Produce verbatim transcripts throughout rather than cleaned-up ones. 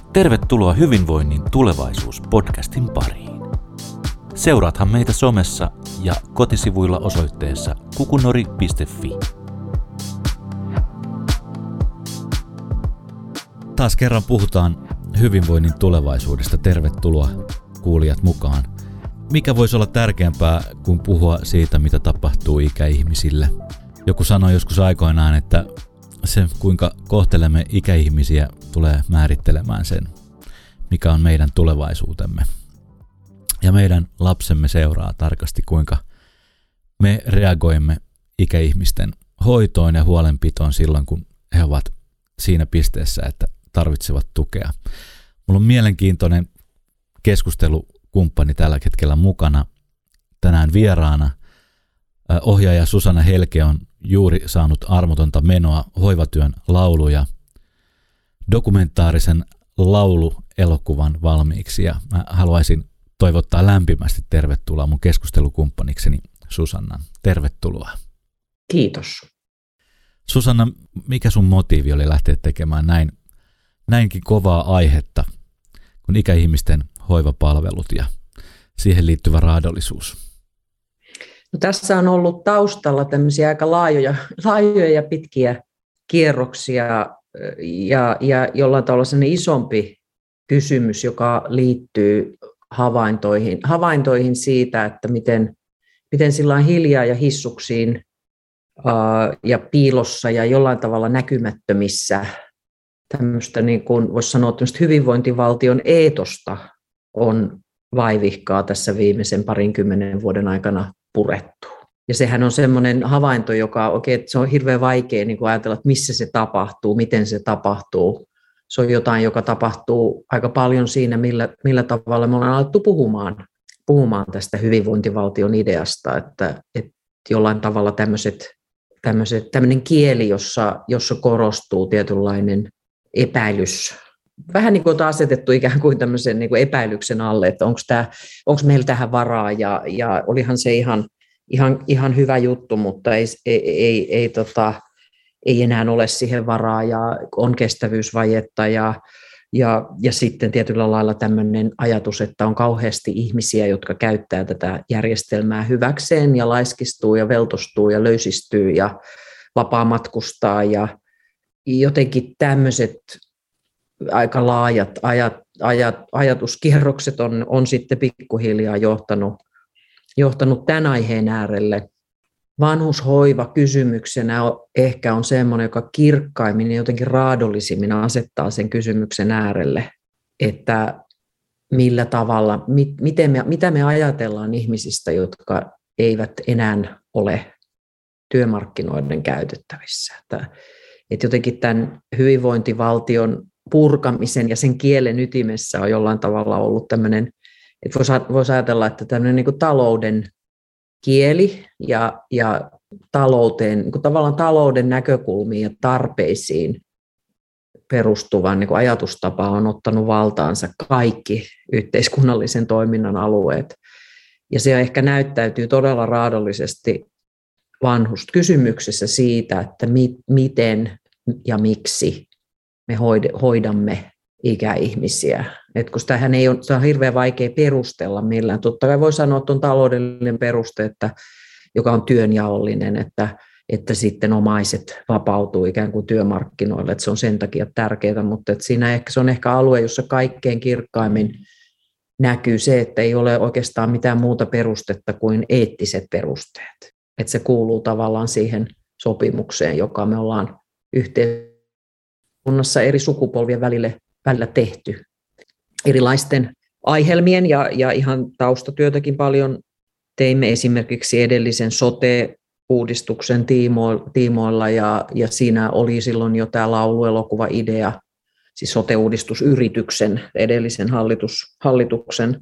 Tervetuloa Hyvinvoinnin tulevaisuus-podcastin pariin. Seuraathan meitä somessa ja kotisivuilla osoitteessa kukunori piste fi. Taas kerran puhutaan hyvinvoinnin tulevaisuudesta. Tervetuloa kuulijat mukaan. Mikä voisi olla tärkeämpää kuin puhua siitä, mitä tapahtuu ikäihmisille? Joku sanoi joskus aikoinaan, että se kuinka kohtelemme ikäihmisiä tulee määrittelemään sen, mikä on meidän tulevaisuutemme. Ja meidän lapsemme seuraa tarkasti, kuinka me reagoimme ikäihmisten hoitoon ja huolenpitoon silloin, kun he ovat siinä pisteessä, että tarvitsevat tukea. Mulla on mielenkiintoinen keskustelukumppani tällä hetkellä mukana. Tänään vieraana ohjaaja Susanna Helke on juuri saanut armotonta menoa hoivatyön lauluja dokumentaarisen lauluelokuvan valmiiksi, ja mä haluaisin toivottaa lämpimästi tervetuloa mun keskustelukumppanikseni Susannan. Tervetuloa. Kiitos. Susanna, mikä sun motiivi oli lähteä tekemään näin, näinkin kovaa aihetta kuin ikäihmisten hoivapalvelut ja siihen liittyvä raadollisuus? No, tässä on ollut taustalla tämmöisiä aika laajoja, laajoja ja pitkiä kierroksia ja, ja jollain tavalla sellainen isompi kysymys, joka liittyy havaintoihin, havaintoihin siitä, että miten, miten sillä on hiljaa ja hissuksiin ää, ja piilossa ja jollain tavalla näkymättömissä tämmöistä, niin kuin voisi sanoa, tämmöistä hyvinvointivaltion eetosta on vaivihkaa tässä viimeisen parinkymmenen vuoden aikana purettu. Ja sehän on semmoinen havainto, joka oikein, se on hirveän vaikea niin kuin ajatella, että missä se tapahtuu, miten se tapahtuu. Se on jotain, joka tapahtuu aika paljon siinä, millä, millä tavalla me ollaan alettu puhumaan, puhumaan tästä hyvinvointivaltion ideasta, että, että jollain tavalla tämmöiset, tämmöiset, tämmöinen kieli, jossa, jossa korostuu tietynlainen epäilys. Vähän niin kuin on asetettu ikään kuin tämmöisen niin kuin epäilyksen alle, että onko tämä, onko meillä tähän varaa, ja, ja olihan se ihan, ihan, ihan hyvä juttu, mutta ei, ei, ei, ei, tota, ei enää ole siihen varaa, ja on kestävyysvajetta, ja, ja, ja sitten tietyllä lailla tämmöinen ajatus, että on kauheasti ihmisiä, jotka käyttää tätä järjestelmää hyväkseen ja laiskistuu ja veltostuu ja löysistyy ja vapaamatkustaa, ja jotenkin tämmöiset aika laajat ajat, ajat, ajatuskierrokset on, on sitten pikkuhiljaa johtanut, johtanut tämän aiheen äärelle. Vanhushoiva kysymyksenä on, ehkä on semmoinen, joka kirkkaimmin ja jotenkin raadollisimmin asettaa sen kysymyksen äärelle, että millä tavalla, mit, miten me, mitä me ajatellaan ihmisistä, jotka eivät enää ole työmarkkinoiden käytettävissä. Että, että jotenkin tämän hyvinvointivaltion purkamisen ja sen kielen ytimessä on jollain tavalla ollut tämmöinen, että voisi ajatella, että tämmöinen niin kuin talouden kieli ja, ja talouteen, niin kuin tavallaan talouden näkökulmiin ja tarpeisiin perustuvan niin kuin ajatustapa on ottanut valtaansa kaikki yhteiskunnallisen toiminnan alueet. Ja se ehkä näyttäytyy todella raadollisesti vanhuskysymyksessä siitä, että mi, miten ja miksi me hoidamme ikäihmisiä. Et kun sitähän ei ole, sitä on hirveän vaikea perustella millään. Totta kai voi sanoa, että on taloudellinen peruste, että, joka on työnjaollinen, että, että sitten omaiset vapautuu ikään kuin työmarkkinoille. Että se on sen takia tärkeää, mutta että siinä ehkä, se on ehkä alue, jossa kaikkein kirkkaimmin näkyy se, että ei ole oikeastaan mitään muuta perustetta kuin eettiset perusteet. Että se kuuluu tavallaan siihen sopimukseen, joka me ollaan yhteen kunnassa eri sukupolvien välille, välillä tehty. Erilaisten aihelmien ja, ja ihan taustatyötäkin paljon teimme esimerkiksi edellisen sote-uudistuksen tiimo, tiimoilla, ja, ja siinä oli silloin jo tämä lauluelokuva-idea, siis sote-uudistusyrityksen, edellisen hallitus, hallituksen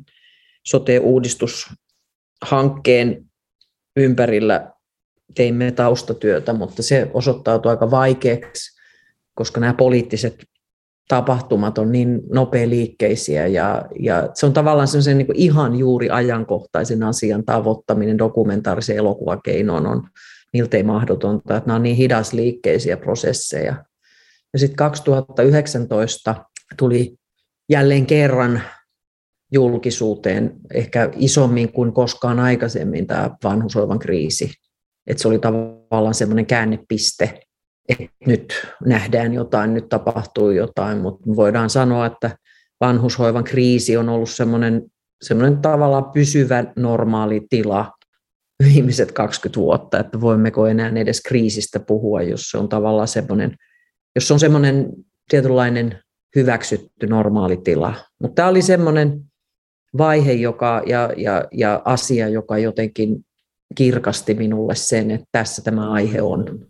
sote-uudistushankkeen ympärillä teimme taustatyötä, mutta se osoittautui aika vaikeaksi, koska nämä poliittiset tapahtumat on niin nopealiikkeisiä, ja, ja se on tavallaan sellaisen niin kuin ihan juuri ajankohtaisen asian tavoittaminen dokumentaarisen elokuvakeinoon on miltei mahdotonta, että nämä on niin hidasliikkeisiä prosesseja. Ja sitten kaksituhattayhdeksäntoista tuli jälleen kerran julkisuuteen ehkä isommin kuin koskaan aikaisemmin tämä vanhushoivan kriisi. Että se oli tavallaan semmoinen käännepiste, että nyt nähdään jotain, nyt tapahtuu jotain, mutta voidaan sanoa, että vanhushoivan kriisi on ollut semmoinen, semmoinen tavallaan pysyvä normaali tila viimeiset kaksikymmentä vuotta, että voimmeko enää edes kriisistä puhua, jos se on tavallaan semmoinen, jos se on semmoinen tietynlainen hyväksytty normaali tila. Mutta tämä oli semmoinen vaihe joka, ja, ja, ja asia, joka jotenkin kirkasti minulle sen, että tässä tämä aihe on.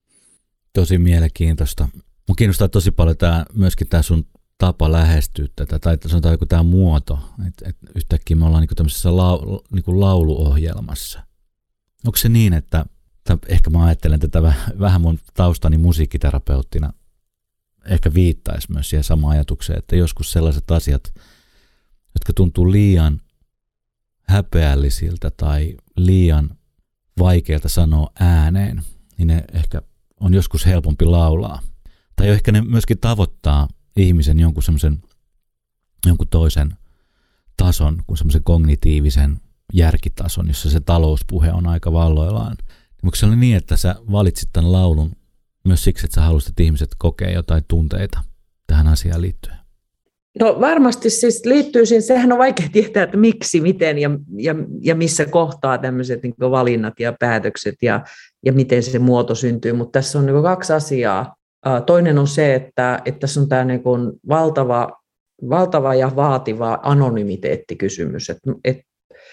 Tosi mielenkiintoista. Mun kiinnostaa tosi paljon tämä, myöskin tämä sun tapa lähestyä tätä, tai sanotaan joku tämä muoto, että et yhtäkkiä me ollaan niinku tämmöisessä lau, niinku lauluohjelmassa. Onko se niin, että, että ehkä mä ajattelen tätä vähän mun taustani musiikkiterapeuttina, ehkä viittaisi myös siihen samaan ajatukseen, että joskus sellaiset asiat, jotka tuntuu liian häpeällisiltä tai liian vaikealta sanoa ääneen, niin ne ehkä on joskus helpompi laulaa. Tai ehkä ne myöskin tavoittaa ihmisen jonkun semmoisen, jonkun toisen tason kuin semmoisen kognitiivisen järkitason, jossa se talouspuhe on aika valloillaan. Mutta se oli niin, että sä valitsit tämän laulun myös siksi, että sä halusit, että ihmiset kokee jotain tunteita tähän asiaan liittyen? No varmasti siis liittyy siihen, sehän on vaikea tietää, että miksi, miten ja, ja, ja missä kohtaa tämmöiset niin kuin valinnat ja päätökset ja, ja miten se muoto syntyy, mutta tässä on niin kuin kaksi asiaa. Toinen on se, että, että tässä on tämä niin kuin valtava, valtava ja vaativa anonymiteettikysymys, että, että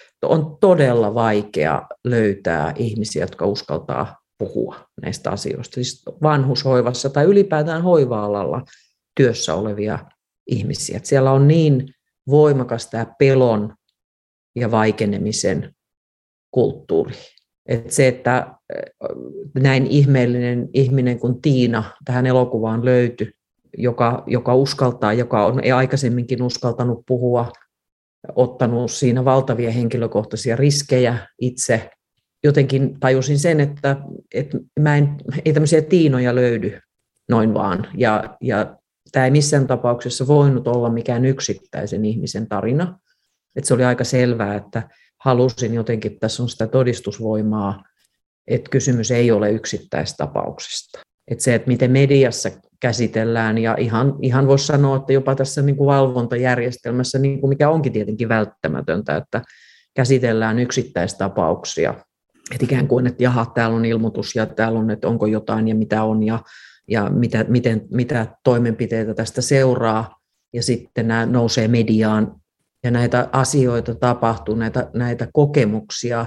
on todella vaikea löytää ihmisiä, jotka uskaltaa puhua näistä asioista, siis vanhushoivassa tai ylipäätään hoiva-alalla työssä olevia ihmisiä. Että siellä on niin voimakas tämä pelon ja vaikenemisen kulttuuri. Että se, että näin ihmeellinen ihminen kuin Tiina tähän elokuvaan löytyi, joka, joka uskaltaa, joka on aikaisemminkin uskaltanut puhua, ottanut siinä valtavia henkilökohtaisia riskejä itse. Jotenkin tajusin sen, että, että mä en, ei tämmöisiä Tiinoja löydy noin vaan. Ja, ja tämä ei missään tapauksessa voinut olla mikään yksittäisen ihmisen tarina. Että se oli aika selvää, että halusin jotenkin, tässä on sitä todistusvoimaa, että kysymys ei ole yksittäistapauksesta. Että se, että miten mediassa käsitellään, ja ihan, ihan voisi sanoa, että jopa tässä niin kuin valvontajärjestelmässä, niin kuin mikä onkin tietenkin välttämätöntä, että käsitellään yksittäistapauksia. Että ikään kuin, että jaha, täällä on ilmoitus ja täällä on, että onko jotain ja mitä on ja, ja mitä, miten, mitä toimenpiteitä tästä seuraa. Ja sitten nämä nousee mediaan ja näitä asioita tapahtuu, näitä, näitä kokemuksia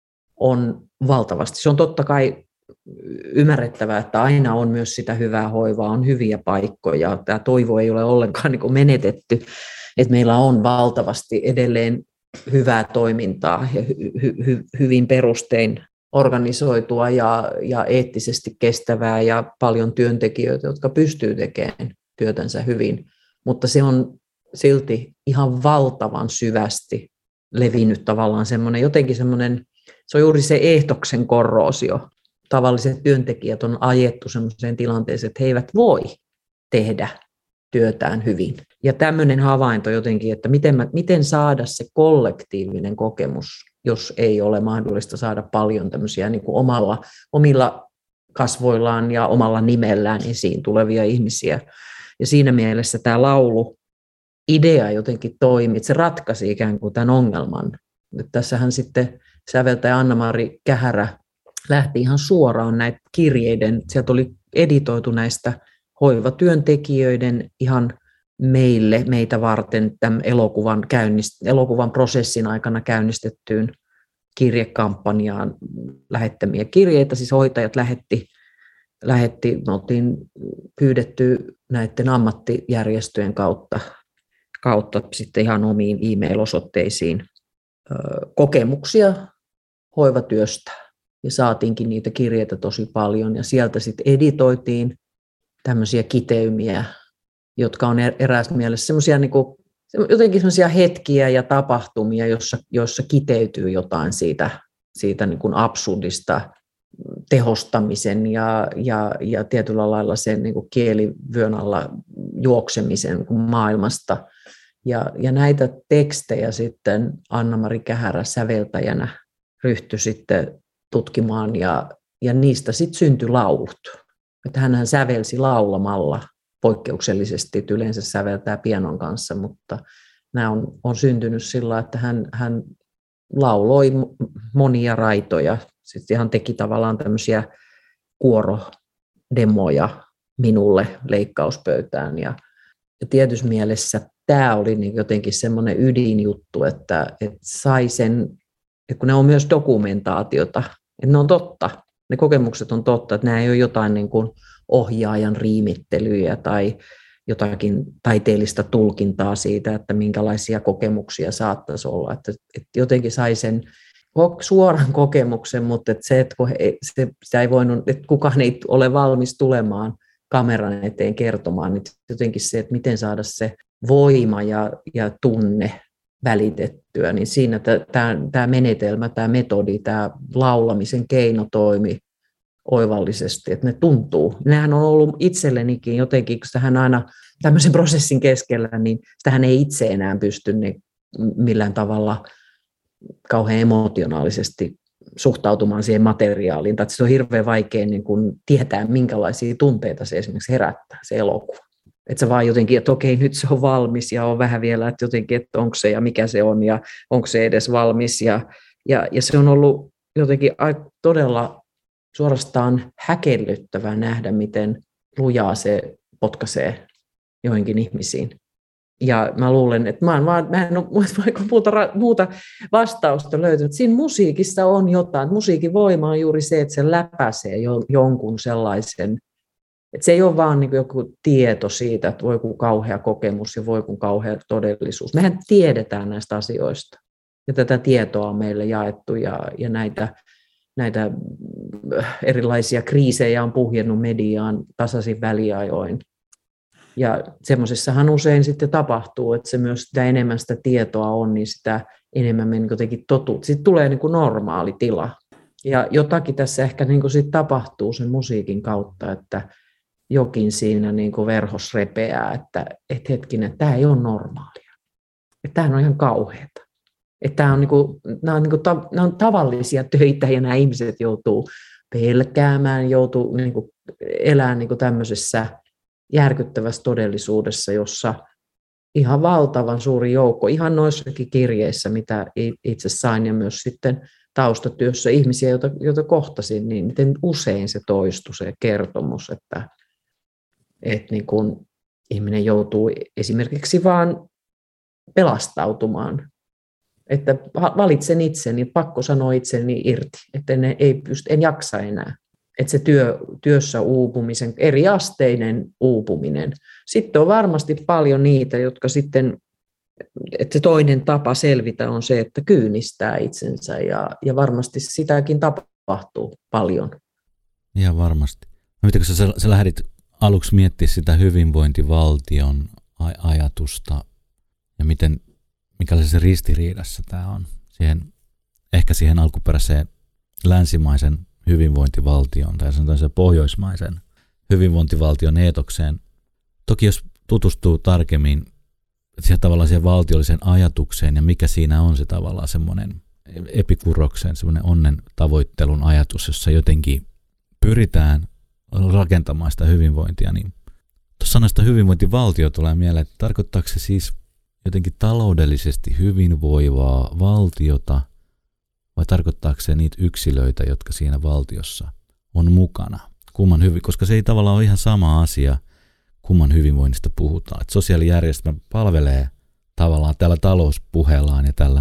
on valtavasti. Se on totta kai ymmärrettävää, että aina on myös sitä hyvää hoivaa, on hyviä paikkoja. Tämä toivo ei ole ollenkaan niin kuin menetetty, että meillä on valtavasti edelleen hyvää toimintaa ja hy- hy- hy- hyvin perustein organisoitua ja, ja eettisesti kestävää ja paljon työntekijöitä, jotka pystyy tekemään työtänsä hyvin. Mutta se on silti ihan valtavan syvästi levinnyt tavallaan semmoinen, jotenkin semmoinen, se on juuri se ehtoksen korroosio. Tavalliset työntekijät on ajettu semmoiseen tilanteeseen, että he eivät voi tehdä työtään hyvin. Ja tämmöinen havainto jotenkin, että miten, mä, miten saada se kollektiivinen kokemus, jos ei ole mahdollista saada paljon tämmöisiä niin kuin omalla, omilla kasvoillaan ja omalla nimellään esiin tulevia ihmisiä. Ja siinä mielessä tämä lauluidea jotenkin toimi, että se ratkaisi ikään kuin tämän ongelman. Että tässähän sitten säveltäjä Anna-Mari Kähärä lähti ihan suoraan näitä kirjeiden, sieltä oli editoitu näistä hoivatyöntekijöiden ihan meille, meitä varten tämän elokuvan, käynnist, elokuvan prosessin aikana käynnistettyyn kirjekampanjaan lähettämiä kirjeitä, siis hoitajat lähetti, lähetti me oltiin pyydetty näiden ammattijärjestöjen kautta, kautta sitten ihan omiin e-mail-osoitteisiin ö, kokemuksia hoivatyöstä. Ja saatiinkin niitä kirjeitä tosi paljon ja sieltä sitten editoitiin tämmöisiä kiteymiä, jotka on eräässä mielessä semmoisia niin kuin, jotenkin semmoisia hetkiä ja tapahtumia, joissa, joissa kiteytyy jotain siitä, siitä niin kuin absurdista tehostamisen ja, ja, ja tietyllä lailla sen niin kuin kielivyön alla juoksemisen maailmasta. Ja, ja näitä tekstejä sitten Anna-Mari Kähärä säveltäjänä ryhtyi sitten tutkimaan ja, ja niistä sitten syntyi laulut. Että hänhän sävelsi laulamalla poikkeuksellisesti, että yleensä säveltää pianon kanssa, mutta nämä on, on syntynyt sillä, että hän, hän lauloi monia raitoja. Sitten hän teki tavallaan tämmöisiä kuorodemoja minulle leikkauspöytään. Ja, ja tietyssä mielessä tämä oli niin jotenkin semmoinen ydinjuttu, että, että sai sen, että kun ne on myös dokumentaatiota, että ne on totta, ne kokemukset on totta, että nämä ei ole jotain niin kuin ohjaajan riimittelyjä tai jotakin taiteellista tulkintaa siitä, että minkälaisia kokemuksia saattaisi olla. Että, että jotenkin sai sen suoran kokemuksen, mutta että se, että kun he, se, sitä ei voinut, että kukaan ei ole valmis tulemaan kameran eteen kertomaan, niin jotenkin se, että miten saada se voima ja, ja tunne välitettyä, niin siinä tämä menetelmä, tämä metodi, tämä laulamisen keino toimi oivallisesti, että ne tuntuu. Nehän on ollut itsellenikin jotenkin, kun hän aina tämmöisen prosessin keskellä, niin sitähän ei itse enää pysty niin millään tavalla kauhean emotionaalisesti suhtautumaan siihen materiaaliin. Tai se on hirveän vaikea niin kuin tietää, minkälaisia tunteita se esimerkiksi herättää, se elokuva. Että se vaan jotenkin, että okei, nyt se on valmis ja on vähän vielä, että jotenkin, että onko se ja mikä se on ja onko se edes valmis. Ja, ja, ja se on ollut jotenkin todella suorastaan häkellyttävää nähdä, miten lujaa se potkaisee joihinkin ihmisiin. Ja mä luulen, että mä en, vaan, mä en ole vaikka muuta, muuta vastausta löytynyt. Siinä musiikissa on jotain. Musiikin voima on juuri se, että se läpäisee jonkun sellaisen, että se ei ole vaan niin kuin joku tieto siitä, että voi kun kauhea kokemus ja voi kun kauhea todellisuus. Mehän tiedetään näistä asioista. Ja tätä tietoa on meille jaettu ja, ja näitä, näitä erilaisia kriisejä on puhjennut mediaan tasaisin väliajoin. Ja semmoisessahan usein sitten tapahtuu, että se myös sitä enemmän sitä tietoa on, niin sitä enemmän me niin jotenkin totuut. Sitten tulee niin kuin normaali tila. Ja jotakin tässä ehkä niin kuin sit tapahtuu sen musiikin kautta, että jokin siinä niin kuin verhos repeää, että et hetkinen, tämä ei ole normaalia. Että tämähän on ihan kauheata. Että tämä on, niin kuin, nämä on, niin kuin, nämä on tavallisia töitä ja nämä ihmiset joutuu pelkäämään, joutuu niin kuin elämään niin kuin tämmöisessä järkyttävässä todellisuudessa, jossa ihan valtavan suuri joukko, ihan noissakin kirjeissä, mitä itse sain ja myös sitten taustatyössä ihmisiä, joita, joita kohtasin, niin miten usein se toistui se kertomus, että, että niin kun ihminen joutuu esimerkiksi vaan pelastautumaan, että valitsen itseni, pakko sanoa itseni irti, että en, ei pysty, en jaksa enää. Että se työ, työssä uupumisen, eriasteinen uupuminen. Sitten on varmasti paljon niitä, jotka sitten, että se toinen tapa selvitä on se, että kyynistää itsensä ja, ja varmasti sitäkin tapahtuu paljon. Ihan varmasti. No, miten kun sä, sä lähdit aluksi miettimään sitä hyvinvointivaltion ajatusta ja miten, mikälaisessa ristiriidassa tämä on siihen, ehkä siihen alkuperäiseen länsimaisen hyvinvointivaltion tai sanotaan se pohjoismaisen hyvinvointivaltion eetokseen. Toki jos tutustuu tarkemmin siihen tavallaan siihen valtiolliseen ajatukseen ja mikä siinä on se tavallaan semmoinen epikuroksen, semmoinen onnen tavoittelun ajatus, jossa jotenkin pyritään rakentamaan sitä hyvinvointia, niin tuossa sanasta hyvinvointivaltio tulee mieleen, että tarkoittaako se siis jotenkin taloudellisesti hyvinvoivaa valtiota vai tarkoittaako se niitä yksilöitä, jotka siinä valtiossa on mukana? Kumman hyvin, koska se ei tavallaan ole ihan sama asia, kumman hyvinvoinnista puhutaan. Et sosiaalijärjestelmä palvelee tavallaan tällä talouspuheellaan ja tällä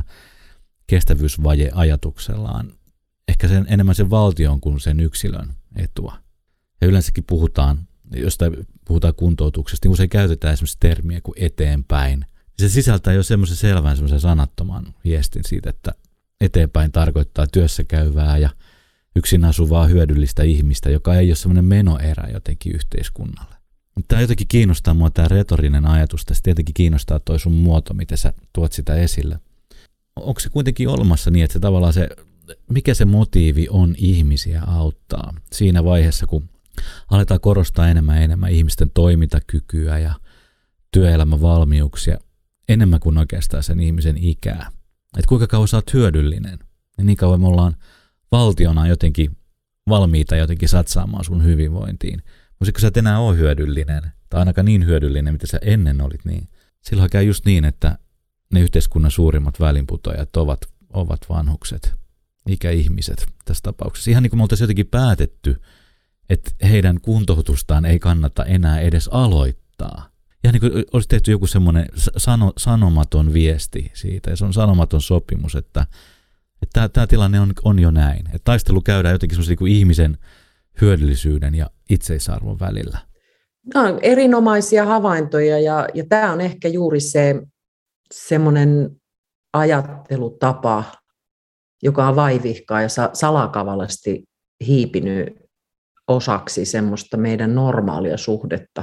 kestävyysvaje-ajatuksellaan ehkä sen, enemmän sen valtion kuin sen yksilön etua. Ja yleensäkin puhutaan, jos puhutaan kuntoutuksesta, niin usein käytetään esimerkiksi termiä kuin eteenpäin. Se sisältää jo semmoisen selvän, semmoisen sanattoman viestin siitä, että eteenpäin tarkoittaa työssä käyvää ja yksin asuvaa hyödyllistä ihmistä, joka ei ole semmoinen menoerä jotenkin yhteiskunnalle. Tämä jotenkin kiinnostaa mua, tämä retorinen ajatus, tästä tietenkin kiinnostaa toi sun muoto, miten sä tuot sitä esille. Onko se kuitenkin olemassa niin, että se tavallaan se, mikä se motiivi on ihmisiä auttaa siinä vaiheessa, kun aletaan korostaa enemmän ja enemmän ihmisten toimintakykyä ja työelämän valmiuksia, enemmän kuin oikeastaan sen ihmisen ikää. Että kuinka kauan sä oot hyödyllinen. Ja niin kauan me ollaan valtiona jotenkin valmiita jotenkin satsaamaan sun hyvinvointiin. Mutta kun sä et enää ole hyödyllinen, tai ainakaan niin hyödyllinen, mitä sä ennen olit, niin silloin käy just niin, että ne yhteiskunnan suurimmat välinputoajat ovat, ovat vanhukset, ikäihmiset tässä tapauksessa. Ihan niin kuin me oltaisiin jotenkin päätetty, että heidän kuntoutustaan ei kannata enää edes aloittaa. Ihan niin kuin olisi tehty joku semmoinen sano, sanomaton viesti siitä, ja se on sanomaton sopimus, että Tämä, tämä tilanne on, on jo näin. Että taistelu käydään jotenkin semmoisen niin kuin ihmisen hyödyllisyyden ja itseisarvon välillä. Nämä on erinomaisia havaintoja ja, ja tämä on ehkä juuri se semmoinen ajattelutapa, joka on vaivihkaa ja salakavalasti hiipinyt osaksi semmoista meidän normaalia suhdetta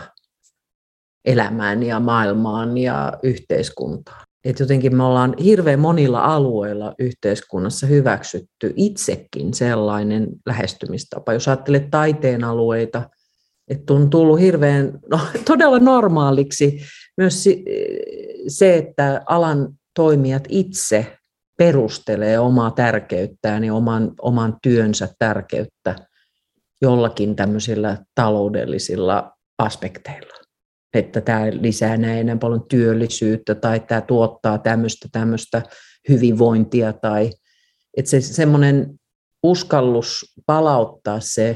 elämään ja maailmaan ja yhteiskuntaan. Että jotenkin me ollaan hirveän monilla alueilla yhteiskunnassa hyväksytty itsekin sellainen lähestymistapa. Jos ajattelet taiteen alueita, että on tullut hirveän no, todella normaaliksi myös se, että alan toimijat itse perustelee omaa tärkeyttään ja oman, oman työnsä tärkeyttä jollakin tämmöisillä taloudellisilla aspekteilla. Että tämä lisää näin enää paljon työllisyyttä tai tämä tuottaa tämmöistä, tämmöistä hyvinvointia. Tai, että se semmoinen uskallus palauttaa se,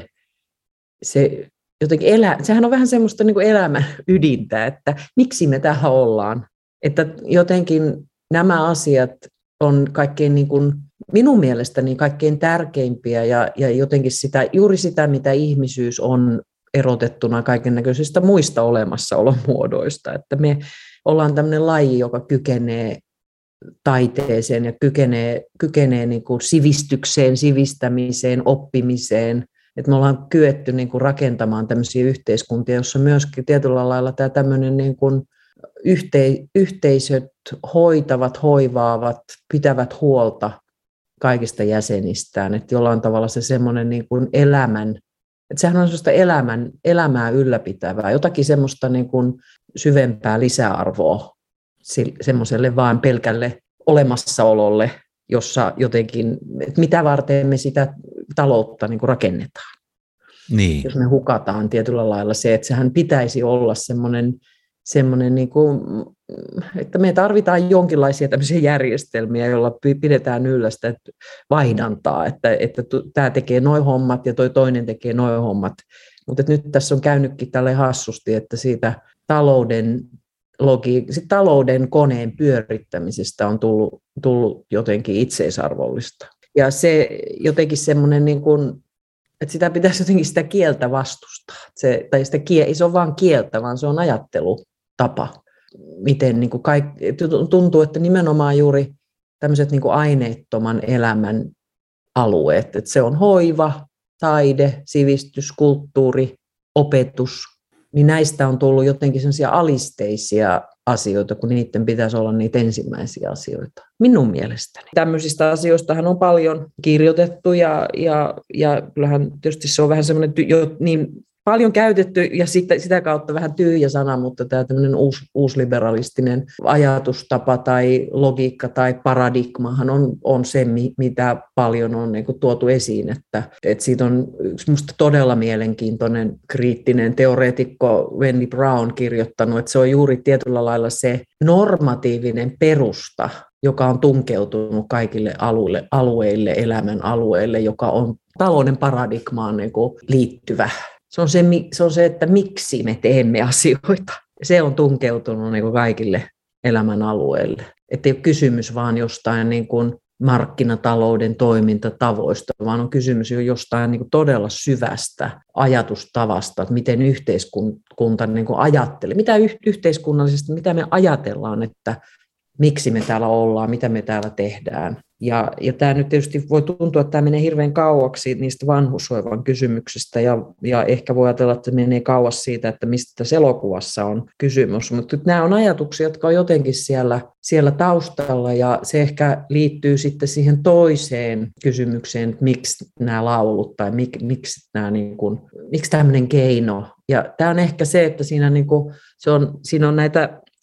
se jotenkin elä, sehän on vähän semmoista niin kuin elämän ydintä, että miksi me täällä ollaan. Että jotenkin nämä asiat on kaikkein niin kuin, minun mielestäni kaikkein tärkeimpiä ja, ja jotenkin sitä, juuri sitä, mitä ihmisyys on erotettuna kaikennäköisistä muista olemassaolon muodoista. Että me ollaan tämmöinen laji, joka kykenee taiteeseen ja kykenee, kykenee niin kuin sivistykseen, sivistämiseen, oppimiseen. Että me ollaan kyetty niin kuin rakentamaan tämmöisiä yhteiskuntia, jossa myöskin tietyllä lailla tämä tämmöinen niin kuin yhte, yhteisöt hoitavat, hoivaavat, pitävät huolta kaikista jäsenistään. Että jollain tavalla se semmoinen niin kuin elämän Että sehän on sellaista elämän, elämää ylläpitävää, jotakin semmoista niin kuin syvempää lisäarvoa semmoiselle vaan pelkälle olemassaololle, jossa jotenkin, että mitä varten me sitä taloutta niin kuin rakennetaan. Niin. Jos me hukataan tietyllä lailla se, että sehän pitäisi olla semmoinen, semmoinen niin kuin, että me tarvitaan jonkinlaisia tämmöisiä järjestelmiä, joilla pidetään yllä sitä vaihdantaa, että, että tämä tekee noi hommat ja toi toinen tekee noi hommat. Mutta nyt tässä on käynytkin tälle hassusti, että siitä talouden, logi, sit talouden koneen pyörittämisestä on tullut, tullut jotenkin itseisarvollista. Ja se jotenkin semmoinen, niin kuin, että sitä pitäisi jotenkin sitä kieltä vastustaa. Se, tai sitä kie, ei se ole vain kieltä, vaan se on ajattelutapa. Miten niin kuin kaikki, tuntuu, että nimenomaan juuri tämmöiset niin kuin aineettoman elämän alueet, että se on hoiva, taide, sivistys, kulttuuri, opetus, niin näistä on tullut jotenkin sellaisia alisteisia asioita, kun niiden pitäisi olla niitä ensimmäisiä asioita, minun mielestäni. Tämmöisistä asioistahan on paljon kirjoitettu ja, ja, ja kyllähän tietysti se on vähän semmoinen jo niin paljon käytetty ja sitä, sitä kautta vähän tyhjä sana, mutta tämä tämmöinen uusi, uusliberalistinen ajatustapa tai logiikka tai paradigmahan on, on se, mitä paljon on niin kuin tuotu esiin. Että, että siitä on yksi musta todella mielenkiintoinen kriittinen teoreetikko Wendy Brown kirjoittanut, että se on juuri tietyllä lailla se normatiivinen perusta, joka on tunkeutunut kaikille alueille, alueille elämän alueille, joka on talouden paradigmaan niin kuin liittyvä. Se on se, se on se, että miksi me teemme asioita. Se on tunkeutunut niin kuin kaikille elämän alueille. Että ei ole kysymys vaan jostain niin kuin markkinatalouden toimintatavoista, vaan on kysymys jo jostain niin kuin todella syvästä ajatustavasta, että miten yhteiskunta niin kuin ajattelee, mitä yhteiskunnallisesti, mitä me ajatellaan, että miksi me täällä ollaan, mitä me täällä tehdään. Ja, ja tämä nyt tietysti voi tuntua, että tämä menee hirveän kauaksi niistä vanhushoivan kysymyksistä, ja, ja ehkä voi ajatella, että menee kauas siitä, että mistä tässä elokuvassa on kysymys. Mutta nämä on ajatuksia, jotka on jotenkin siellä, siellä taustalla, ja se ehkä liittyy sitten siihen toiseen kysymykseen, että miksi nämä laulut, tai mik, miksi, nämä niin kuin, miksi tämmöinen keino. Ja tämä on ehkä se, että siinä, niin kuin, se on, siinä on näitä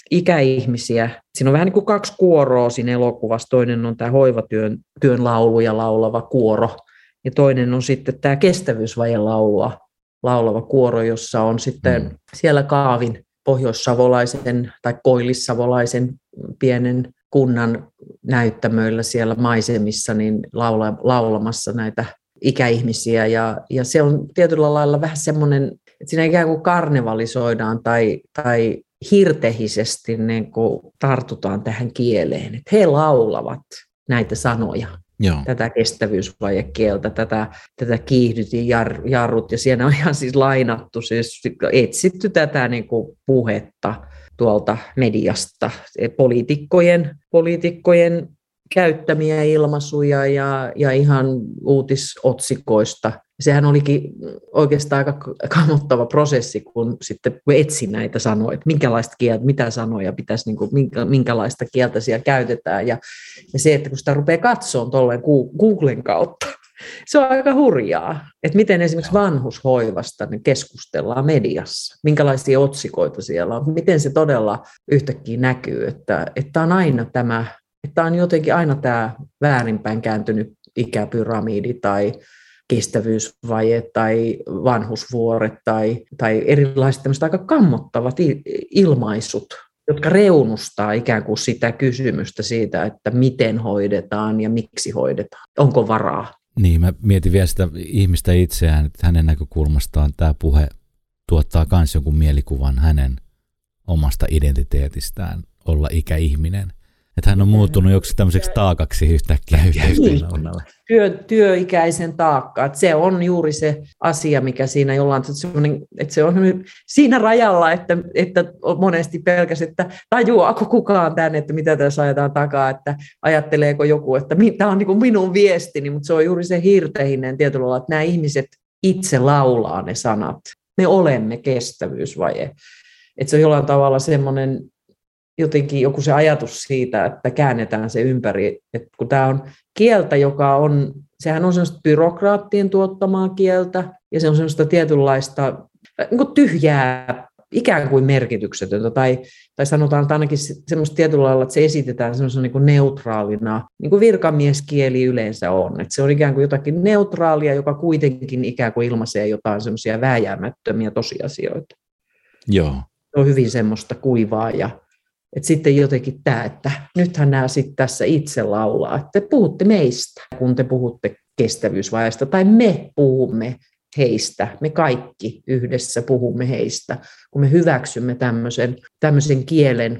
ikäihmisiä. Siinä on vähän niin kuin kaksi kuoroa siinä elokuvassa. Toinen on tämä hoivatyön työn lauluja laulava kuoro, ja toinen on sitten tämä kestävyysvajen laulua laulava kuoro, jossa on sitten mm. siellä Kaavin pohjoissavolaisen tai koillissavolaisen pienen kunnan näyttämöillä siellä maisemissa niin laula, laulamassa näitä ikäihmisiä. Ja, ja se on tietyllä lailla vähän semmoinen, että siinä ikään kuin karnevalisoidaan tai, tai hirtehisesti niin kuin tartutaan tähän kieleen, että he laulavat näitä sanoja. Joo. Tätä kestävyysvajekieltä, tätä, tätä kiihdytin jar, jarrut, ja siinä on ihan siis lainattu, siis etsitty tätä niin kuin puhetta tuolta mediasta, poliitikkojen, poliitikkojen käyttämiä ilmaisuja ja, ja ihan uutisotsikoista. Sehän olikin oikeastaan aika kammottava prosessi, kun sitten etsin näitä sanoja, että minkälaista kieltä, mitä sanoja pitäisi, niin kuin, minkälaista kieltä siellä käytetään. Ja, ja se, että kun sitä rupeaa katsomaan tuolleen Googlen kautta, se on aika hurjaa, että miten esimerkiksi vanhushoivasta niin keskustellaan mediassa, minkälaisia otsikoita siellä on, miten se todella yhtäkkiä näkyy, että, että on aina tämä, että on jotenkin aina tämä väärinpäin kääntynyt ikäpyramidi tai kestävyysvaje tai vanhusvuoret tai, tai erilaiset tämmöiset aika kammottavat ilmaisut, jotka reunustaa ikään kuin sitä kysymystä siitä, että miten hoidetaan ja miksi hoidetaan, onko varaa. Niin, mä mietin vielä sitä ihmistä itseään, että hänen näkökulmastaan tämä puhe tuottaa myös jonkun mielikuvan hänen omasta identiteetistään olla ikäihminen. Että hän on muuttunut joksi tämmöiseksi taakaksi yhtäkkiä yhteiskunnalle. Työ, työikäisen taakka. Että se on juuri se asia, mikä siinä jollain, että se on siinä rajalla, että, että monesti pelkästään, että tajuaako kukaan tänne, että mitä tässä ajetaan takaa, että ajatteleeko joku, että tämä on niin kuin minun viestini, mutta se on juuri se hirtehinen tietyllä lailla, että nämä ihmiset itse laulaa ne sanat. Me olemme kestävyysvaje. Että se on jollain tavalla semmoinen jotenkin joku se ajatus siitä, että käännetään se ympäri, että kun tämä on kieltä, joka on, sehän on semmoista byrokraattien tuottamaa kieltä, ja se on semmoista tietynlaista niin kuin tyhjää, ikään kuin merkityksetöntä, tai, tai sanotaan, että ainakin semmoista tietyllä lailla, että se esitetään semmoisena niin kuin neutraalina, niin kuin virkamieskieli yleensä on, että se on ikään kuin jotakin neutraalia, joka kuitenkin ikään kuin ilmaisee jotain semmoisia vääjäämättömiä tosiasioita. Joo. Se on hyvin semmoista kuivaa ja että sitten jotenkin tämä, että nythän nämä sitten tässä itse laulaa, että te puhutte meistä, kun te puhutte kestävyysvajeesta, tai me puhumme heistä, me kaikki yhdessä puhumme heistä, kun me hyväksymme tämmöisen, tämmöisen kielen,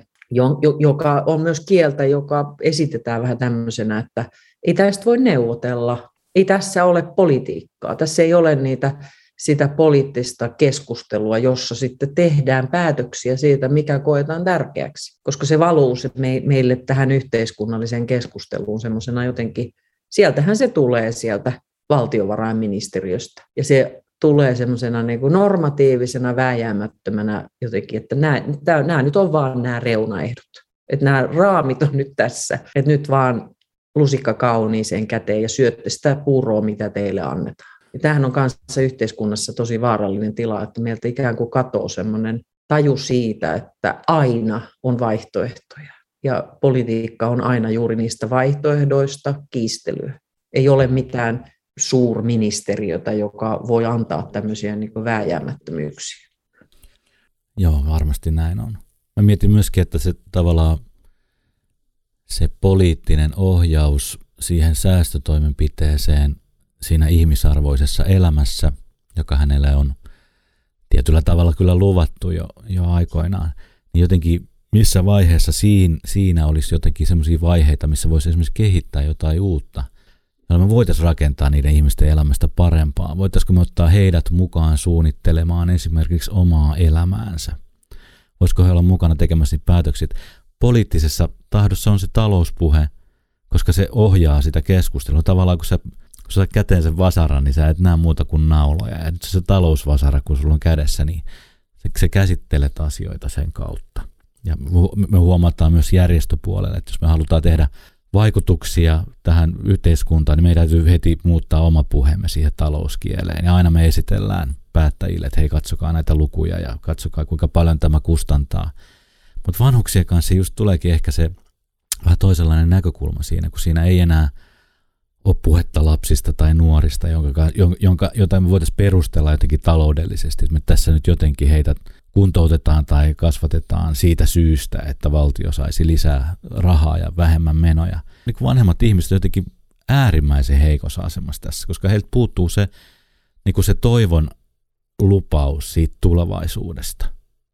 joka on myös kieltä, joka esitetään vähän tämmöisenä, että ei tästä voi neuvotella, ei tässä ole politiikkaa, tässä ei ole niitä sitä poliittista keskustelua, jossa sitten tehdään päätöksiä siitä, mikä koetaan tärkeäksi, koska se valuu se meille tähän yhteiskunnalliseen keskusteluun semmoisena jotenkin, sieltähän se tulee sieltä valtiovarainministeriöstä, ja se tulee semmoisena niin kuin normatiivisena, vääjäämättömänä jotenkin, että nämä, nämä nyt on vaan nämä reunaehdot, että nämä raamit on nyt tässä, että nyt vaan lusikka kauniiseen käteen ja syötte sitä puuroa, mitä teille annetaan. Ja tämähän on kanssa yhteiskunnassa tosi vaarallinen tila, että meiltä ikään kuin katoo semmoinen taju siitä, että aina on vaihtoehtoja. Ja politiikka on aina juuri niistä vaihtoehdoista kiistelyä. Ei ole mitään suurministeriötä, joka voi antaa tämmöisiä niin kuin vääjäämättömyyksiä. Joo, varmasti näin on. Mä mietin myöskin, että se tavallaan se poliittinen ohjaus siihen säästötoimenpiteeseen siinä ihmisarvoisessa elämässä, joka hänelle on tietyllä tavalla kyllä luvattu jo, jo aikoinaan, niin jotenkin missä vaiheessa siinä, siinä olisi jotenkin sellaisia vaiheita, missä voisi esimerkiksi kehittää jotain uutta, jolla me voitaisiin rakentaa niiden ihmisten elämästä parempaa. Voitaisiinko me ottaa heidät mukaan suunnittelemaan esimerkiksi omaa elämäänsä? Voisiko he olla mukana tekemässä päätöksiä? Poliittisessa tahdossa on se talouspuhe, koska se ohjaa sitä keskustelua. Tavallaan kun sä Kun sä otat käteen sen vasaran, niin sä et näe muuta kuin nauloja. Ja nyt se talousvasara, kun sulla on kädessä, niin se käsittelet asioita sen kautta. Ja me huomataan myös järjestöpuolelle, että jos me halutaan tehdä vaikutuksia tähän yhteiskuntaan, niin meidän täytyy heti muuttaa oma puheemme siihen talouskieleen. Ja aina me esitellään päättäjille, että hei, katsokaa näitä lukuja ja katsokaa, kuinka paljon tämä kustantaa Mutta vanhuksien kanssa just tuleekin ehkä se vähän toisenlainen näkökulma siinä, kun siinä ei enää ole puhetta lapsista tai nuorista, jonka, jonka, jota me voitaisiin perustella jotenkin taloudellisesti. Me tässä nyt jotenkin heitä kuntoutetaan tai kasvatetaan siitä syystä, että valtio saisi lisää rahaa ja vähemmän menoja. Niin kuin vanhemmat ihmiset on jotenkin äärimmäisen heikossa asemassa tässä, koska heiltä puuttuu se, niin kuin se toivon lupaus siitä tulevaisuudesta.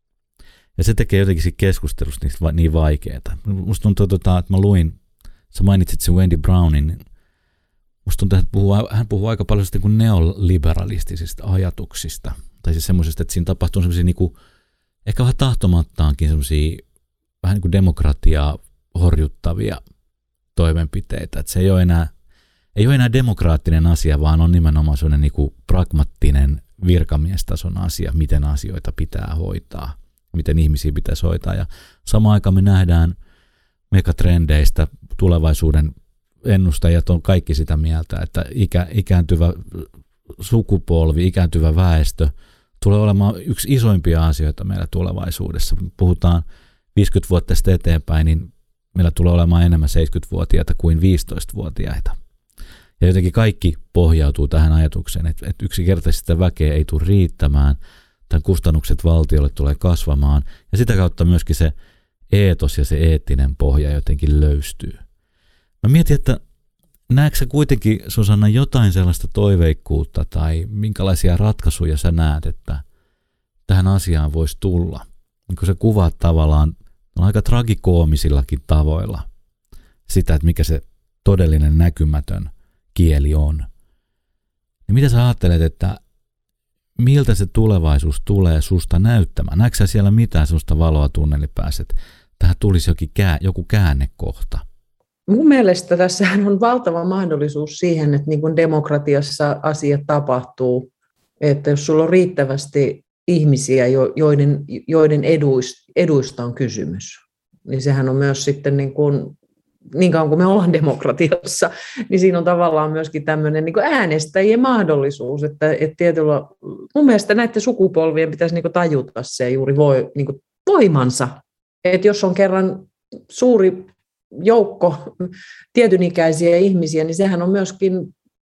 Ja se tekee jotenkin siitä keskustelusta niin vaikeaa. Musta tuntuu, että mä luin, sä mainitsit sen Wendy Brownin, niin musta tuntuu, että puhuu, hän puhuu aika paljon kuin neoliberalistisista ajatuksista. Tai siis semmoisesta, että siinä tapahtuu semmoisia niin kuin, ehkä vähän tahtomattaankin semmoisia vähän niin kuin demokratiaa horjuttavia toimenpiteitä. Että se ei ole enää, ei ole enää demokraattinen asia, vaan on nimenomaan semmoinen niin kuin pragmaattinen virkamiestason asia, miten asioita pitää hoitaa, miten ihmisiä pitäisi hoitaa. Ja samaan aikaan me nähdään megatrendeistä tulevaisuuden ennustajat on kaikki sitä mieltä, että ikä, ikääntyvä sukupolvi, ikääntyvä väestö tulee olemaan yksi isoimpia asioita meillä tulevaisuudessa. Puhutaan viisikymmentä vuotta sitten eteenpäin, niin meillä tulee olemaan enemmän seitsemänkymmentävuotiaita kuin viisitoistavuotiaita. Ja jotenkin kaikki pohjautuu tähän ajatukseen, että, että yksinkertaisesti sitä väkeä ei tule riittämään, tämän kustannukset valtiolle tulee kasvamaan, ja sitä kautta myöskin se eetos ja se eettinen pohja jotenkin löystyy. Mä mietin, että näetkö sä kuitenkin, Susanna, jotain sellaista toiveikkuutta tai minkälaisia ratkaisuja sä näet, että tähän asiaan voisi tulla? Niin kun sä kuvaat tavallaan aika tragikoomisillakin tavoilla sitä, että mikä se todellinen näkymätön kieli on. Niin mitä sä ajattelet, että miltä se tulevaisuus tulee susta näyttämään? Näetkö sä siellä mitään sellaista valoa tunnelipäässä, että tähän tulisi jokin kää, joku käännekohta? Mun mielestä tässähän on valtava mahdollisuus siihen, että niin kuin demokratiassa asiat tapahtuu, että jos sulla on riittävästi ihmisiä, joiden, joiden eduista on kysymys, niin sehän on myös sitten niin kuin, niin kauan kuin me ollaan demokratiassa, niin siinä on tavallaan myöskin tämmöinen niin kuin äänestäjien mahdollisuus, että, että tietyllä, mun mielestä näiden sukupolvien pitäisi niin kuin tajuta se juuri voi, niin kuin voimansa, että jos on kerran suuri joukko tietynikäisiä ihmisiä, niin sehän on myöskin,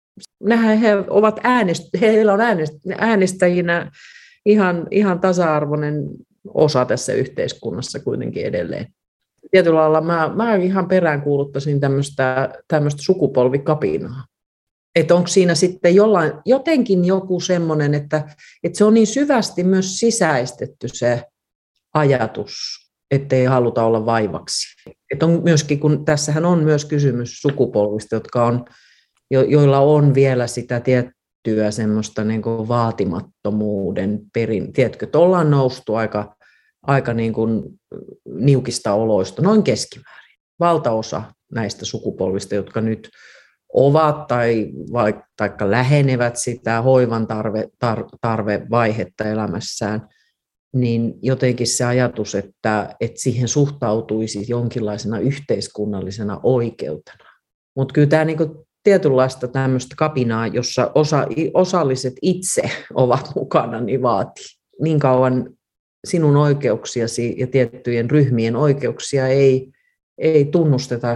nähän he ovat äänest, heillä on äänest, äänestäjinä ihan, ihan tasa-arvoinen osa tässä yhteiskunnassa kuitenkin edelleen. Tietyllä lailla mä, mä ihan peräänkuuluttaisin tämmöistä, tämmöistä sukupolvikapinaa. Että onko siinä sitten jollain, jotenkin joku semmoinen, että, että se on niin syvästi myös sisäistetty se ajatus, ettei haluta olla vaivaksi. Et on myöskin, kun tässähän on myös kysymys sukupolvista, jotka on, jo, joilla on vielä sitä tiettyä semmoista niin kuin vaatimattomuuden perin. Tiedätkö, että ollaan noustu aika, aika niin kuin niukista oloista, noin keskimäärin. Valtaosa näistä sukupolvista, jotka nyt ovat tai vaikka lähenevät sitä hoivan tarve, tar, tarvevaihetta elämässään, niin jotenkin se ajatus, että, että siihen suhtautuisi jonkinlaisena yhteiskunnallisena oikeutena. Mutta kyllä tämä niinku tietynlaista tämmöistä kapinaa, jossa osa, osalliset itse ovat mukana, niin vaatii. Niin kauan sinun oikeuksiasi ja tiettyjen ryhmien oikeuksia ei, ei tunnusteta,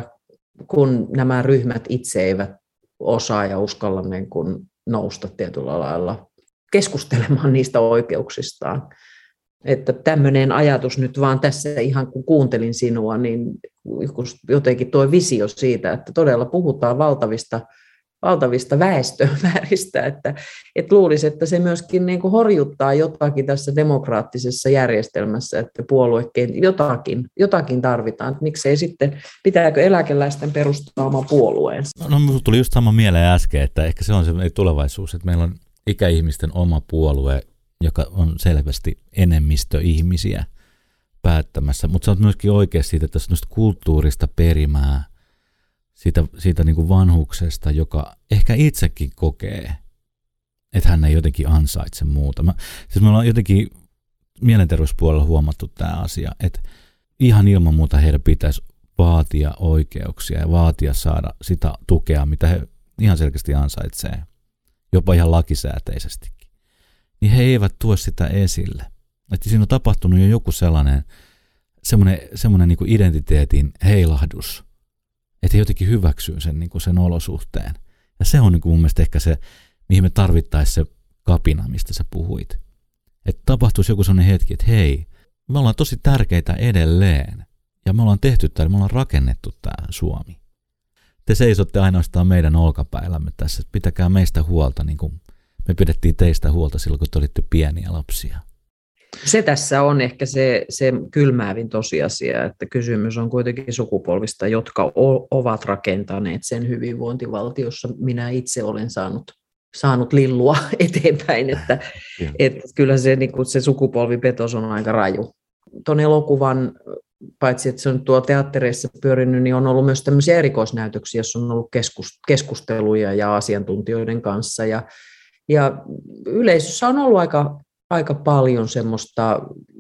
kun nämä ryhmät itse eivät osaa ja uskalla niin kuin nousta tietyllä lailla keskustelemaan niistä oikeuksistaan. Että tämmöinen ajatus nyt vaan tässä ihan kun kuuntelin sinua, niin jotenkin tuo visio siitä, että todella puhutaan valtavista, valtavista väestömääristä, että, että luulisi, että se myöskin niin kuin horjuttaa jotakin tässä demokraattisessa järjestelmässä, että puoluekin jotakin, jotakin tarvitaan. Että miksei sitten, pitääkö eläkeläisten perustaa oma puolueensa? No, no tuli just sama mieleen äsken, että ehkä se on se tulevaisuus, että meillä on ikäihmisten oma puolue, joka on selvästi enemmistö ihmisiä päättämässä, mutta sä oot myöskin oikeassa siitä, että tässä on kulttuurista perimää siitä, siitä niin kuin vanhuksesta, joka ehkä itsekin kokee, että hän ei jotenkin ansaitse muuta. Mä, siis me ollaan jotenkin mielenterveyspuolella huomattu tämä asia, että ihan ilman muuta heidän pitäisi vaatia oikeuksia ja vaatia saada sitä tukea, mitä he ihan selkeästi ansaitsee, jopa ihan lakisääteisesti. Niin he eivät tuo sitä esille. Että siinä on tapahtunut jo joku sellainen semmoinen, semmoinen niin kuin identiteetin heilahdus, että he jotenkin hyväksyy sen, niin kuin sen olosuhteen. Ja se on niin kuin mun mielestä ehkä se, mihin me tarvittaisiin se kapina, mistä sä puhuit. Että tapahtuisi joku sellainen hetki, että hei, me ollaan tosi tärkeitä edelleen. Ja me ollaan tehty tämä, me ollaan rakennettu tämä Suomi. Te seisotte ainoastaan meidän olkapäillämme tässä, että pitäkää meistä huolta, niin kuin me pidettiin teistä huolta silloin, kun te olitte pieniä lapsia. Se tässä on ehkä se, se kylmäävin tosiasia, että kysymys on kuitenkin sukupolvista, jotka o, ovat rakentaneet sen hyvinvointivaltiossa. Minä itse olen saanut, saanut lillua eteenpäin, että, että kyllä se, niin kuin se sukupolvipetos on aika raju. Tuon elokuvan, paitsi että se on tuo teattereissa pyörinyt, niin on ollut myös tämmöisiä erikoisnäytöksiä, joissa on ollut keskusteluja ja asiantuntijoiden kanssa. Ja, ja yleisössä on ollut aika, aika paljon semmoista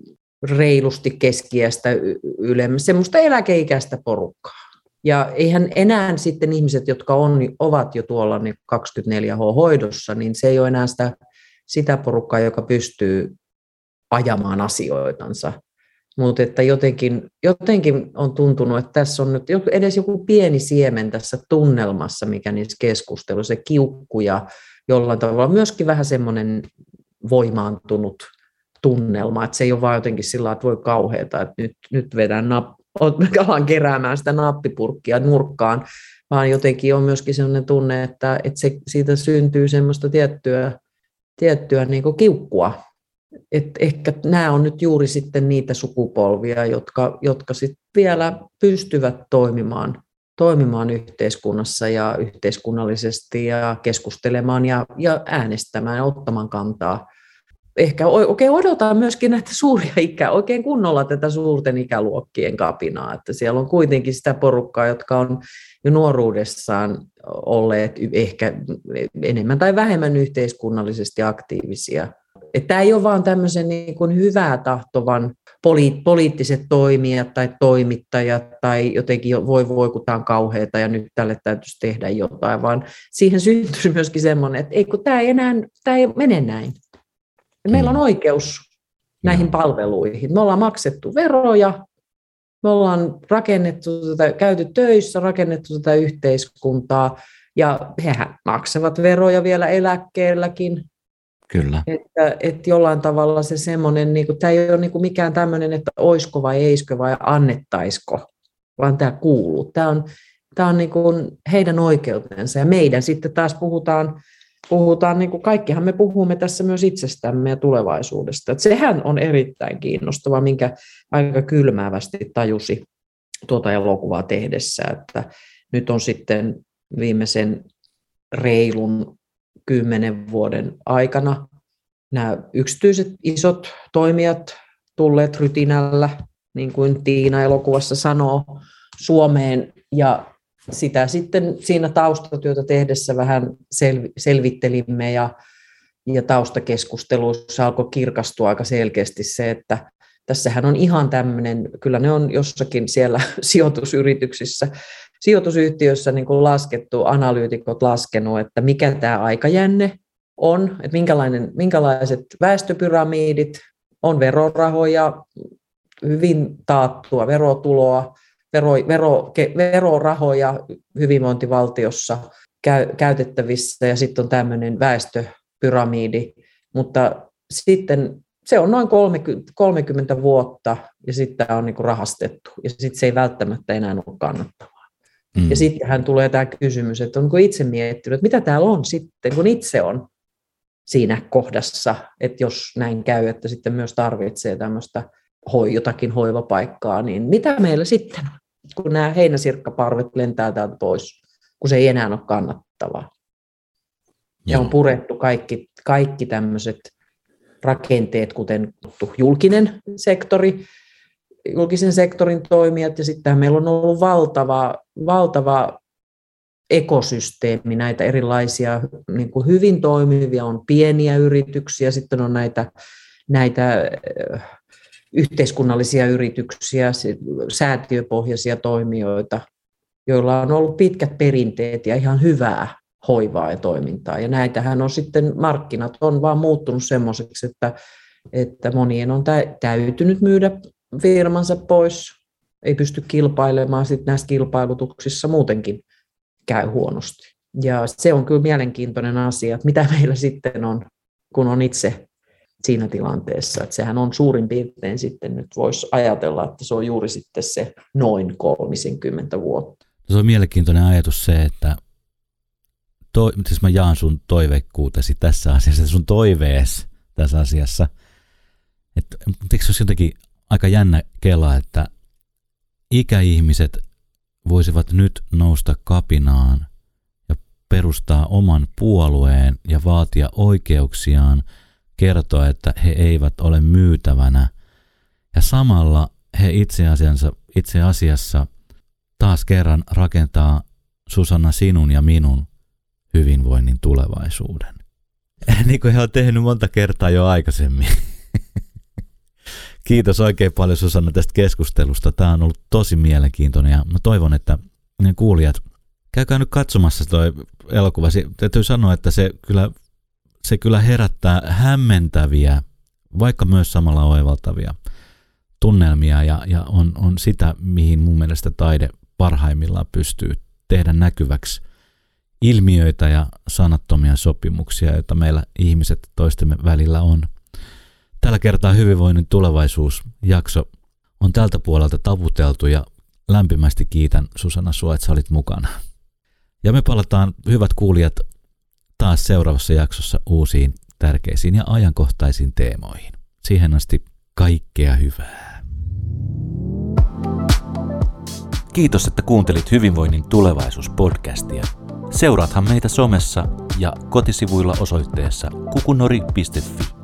reilusti keski-iästä ylemmästä, semmoista eläkeikäistä porukkaa. Ja eihän enää sitten ihmiset, jotka on, ovat jo tuolla niin kaksikymmentäneljä H-hoidossa, niin se ei ole enää sitä, sitä porukkaa, joka pystyy ajamaan asioitansa. Mutta että jotenkin, jotenkin on tuntunut, että tässä on nyt edes joku pieni siemen tässä tunnelmassa, mikä niissä keskusteluissa, se kiukku ja jollain tavalla myöskin vähän semmoinen voimaantunut tunnelma, että se ei ole vaan jotenkin sillä lailla, että voi kauheata, että nyt, nyt vedän nap, alan keräämään sitä nappipurkkia nurkkaan, vaan jotenkin on myöskin sellainen tunne, että, että se, siitä syntyy semmoista tiettyä, tiettyä niin kuin kiukkua. Et ehkä nämä on nyt juuri sitten niitä sukupolvia, jotka, jotka sit vielä pystyvät toimimaan, toimimaan yhteiskunnassa ja yhteiskunnallisesti ja keskustelemaan ja, ja äänestämään ja ottamaan kantaa. Ehkä oikein odotaan myöskin näitä suuria ikä, oikein kunnolla tätä suurten ikäluokkien kapinaa, että siellä on kuitenkin sitä porukkaa, jotka on jo nuoruudessaan olleet ehkä enemmän tai vähemmän yhteiskunnallisesti aktiivisia. Että tämä ei ole vain tämmöisen niin kuin hyvää tahtovan poli- poliittiset toimijat tai toimittajat tai jotenkin voi voi kun tämä on kauheata ja nyt tälle täytyisi tehdä jotain, vaan siihen syntyy myöskin semmoinen, että ei kun tämä ei enää tämä ei mene näin. Meillä on oikeus näihin palveluihin. Me ollaan maksettu veroja, me ollaan rakennettu tätä, käyty töissä, rakennettu tätä yhteiskuntaa ja hehän maksavat veroja vielä eläkkeelläkin. Kyllä. Että, että jollain tavalla se semmoinen, niin kuin, tämä ei ole niin kuin mikään tämmöinen, että oisko vai eiskö vai annettaisiko, vaan tämä kuuluu. Tämä on, tämä on niin kuin heidän oikeutensa ja meidän sitten taas puhutaan, puhutaan niin kuin kaikkihan me puhumme tässä myös itsestämme ja tulevaisuudesta. Että sehän on erittäin kiinnostava, minkä aika kylmäävästi tajusi tuota elokuvaa tehdessä, että nyt on sitten viimeisen reilun kymmenen vuoden aikana nämä yksityiset isot toimijat tulleet rytinällä, niin kuin Tiina elokuvassa sanoo, Suomeen. Ja sitä sitten siinä taustatyötä tehdessä vähän selvittelimme ja, ja taustakeskusteluissa alkoi kirkastua aika selkeästi se, että tässähän on ihan tämmöinen, kyllä ne on jossakin siellä sijoitusyrityksissä, sijoitusyhtiöissä niin kuin laskettu, analyytikot laskenut, että mikä tämä aikajänne on, että minkälainen, minkälaiset väestöpyramiidit on verorahoja, hyvin taattua verotuloa, vero, vero, verorahoja hyvinvointivaltiossa käy, käytettävissä ja sitten on tämmöinen väestöpyramiidi, mutta sitten se on noin kolmekymmentä vuotta ja sitten tämä on niin kuin rahastettu ja sitten se ei välttämättä enää ole kannattavaa. Mm. Ja sittenhän tulee tämä kysymys, että onko itse miettinyt, että mitä täällä on sitten, kun itse on siinä kohdassa, että jos näin käy, että sitten myös tarvitsee tämmöistä jotakin hoivapaikkaa, niin mitä meillä sitten on, kun nämä heinäsirkkaparvet lentää täältä pois, kun se ei enää ole kannattavaa. Ja on purettu kaikki, kaikki tämmöiset rakenteet, kuten julkinen sektori, julkisen sektorin toimijat, ja sitten meillä on ollut valtava, valtava ekosysteemi, näitä erilaisia niin kuin hyvin toimivia, on pieniä yrityksiä, sitten on näitä, näitä yhteiskunnallisia yrityksiä, säätiöpohjaisia toimijoita, joilla on ollut pitkät perinteet ja ihan hyvää hoivaa ja toimintaa. Ja näitähän on sitten, markkinat on vaan muuttunut semmoiseksi, että, että monien on täytynyt myydä firmansa pois, ei pysty kilpailemaan, sitten näissä kilpailutuksissa muutenkin käy huonosti. Ja se on kyllä mielenkiintoinen asia, että mitä meillä sitten on, kun on itse siinä tilanteessa. Että sehän on suurin piirtein sitten, nyt voisi ajatella, että se on juuri sitten se noin kolmekymmentä vuotta. Se on mielenkiintoinen ajatus se, että to, siis mä jaan sun toiveikkuutesi tässä asiassa, sun toivees tässä asiassa. Että eikö se olisi jotenkin aika jännä kela, että ikäihmiset voisivat nyt nousta kapinaan ja perustaa oman puolueen ja vaatia oikeuksiaan, kertoa, että he eivät ole myytävänä. Ja samalla he itse asiassa, itse asiassa taas kerran rakentaa, Susanna, sinun ja minun hyvinvoinnin tulevaisuuden. Niin kuin he on tehnyt monta kertaa jo aikaisemmin. Kiitos oikein paljon, Susanna, tästä keskustelusta. Tämä on ollut tosi mielenkiintoinen ja mä toivon, että ne kuulijat, käykää nyt katsomassa toi elokuva. Täytyy sanoa, että se kyllä, se kyllä herättää hämmentäviä, vaikka myös samalla oivaltavia tunnelmia ja, ja on, on sitä, mihin mun mielestä taide parhaimmillaan pystyy tehdä näkyväksi ilmiöitä ja sanattomia sopimuksia, joita meillä ihmiset toistemme välillä on. Tällä kertaa hyvinvoinnin tulevaisuusjakso on tältä puolelta taputeltu ja lämpimästi kiitän, Susanna, sua, että sä olit mukana. Ja me palataan, hyvät kuulijat, taas seuraavassa jaksossa uusiin tärkeisiin ja ajankohtaisiin teemoihin. Siihen asti kaikkea hyvää. Kiitos, että kuuntelit Hyvinvoinnin tulevaisuus-podcastia. Seuraathan meitä somessa ja kotisivuilla osoitteessa kukunori piste fi.